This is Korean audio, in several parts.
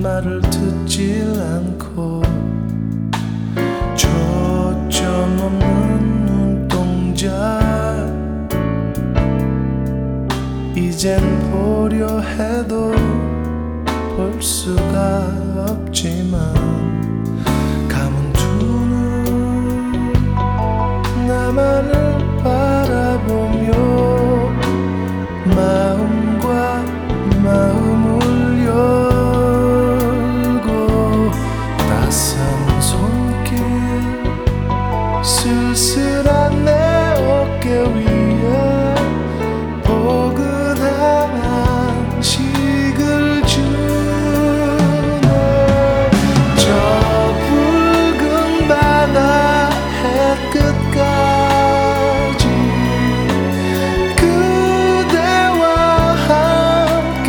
말을 듣질 않고 초점 없는 눈동자 이젠 보려 해도 볼 수가 없지만 감은 두 눈 나만을 바라보며 마음과 마음을 열고 따스한 손길 쓸쓸한 내 어깨 위에 포근한 안식을 주네. 저 붉은 바다 해끝까지 그대와 함께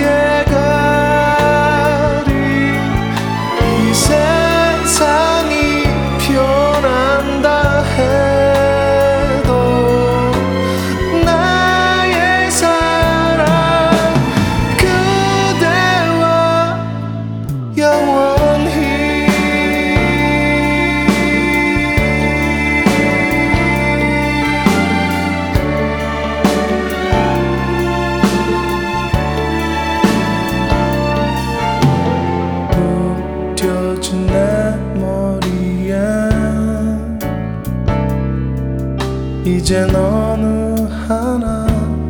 가리. 이 세상이 변한다 해도 나의 사랑 그대와 영원히. 묶여진 내 머리에 이젠 어느 하나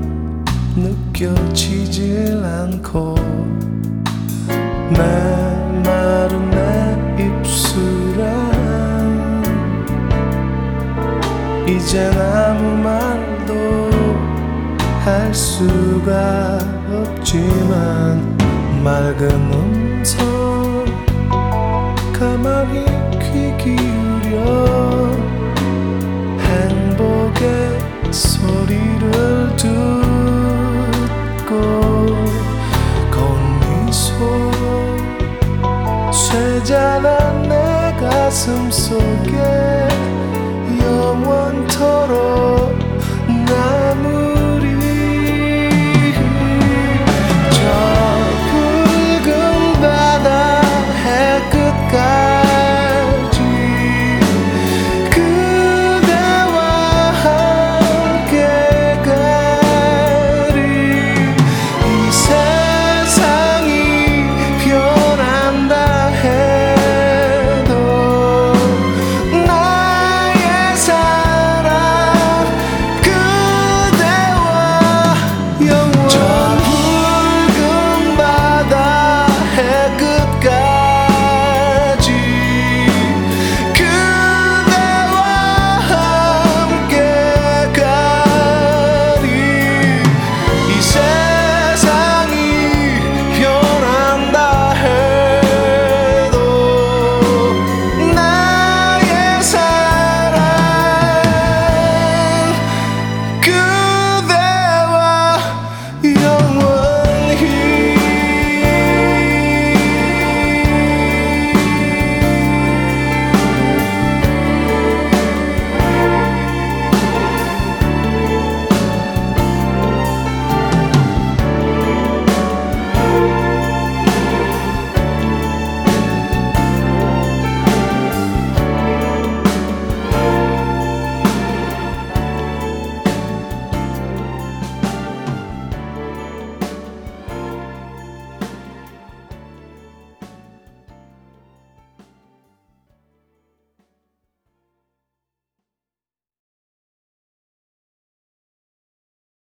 느껴지질 않고 메마른 내 입술에 이젠 아무 말도 할 수가 없지만 맑은 음성 가만히 귀 기울여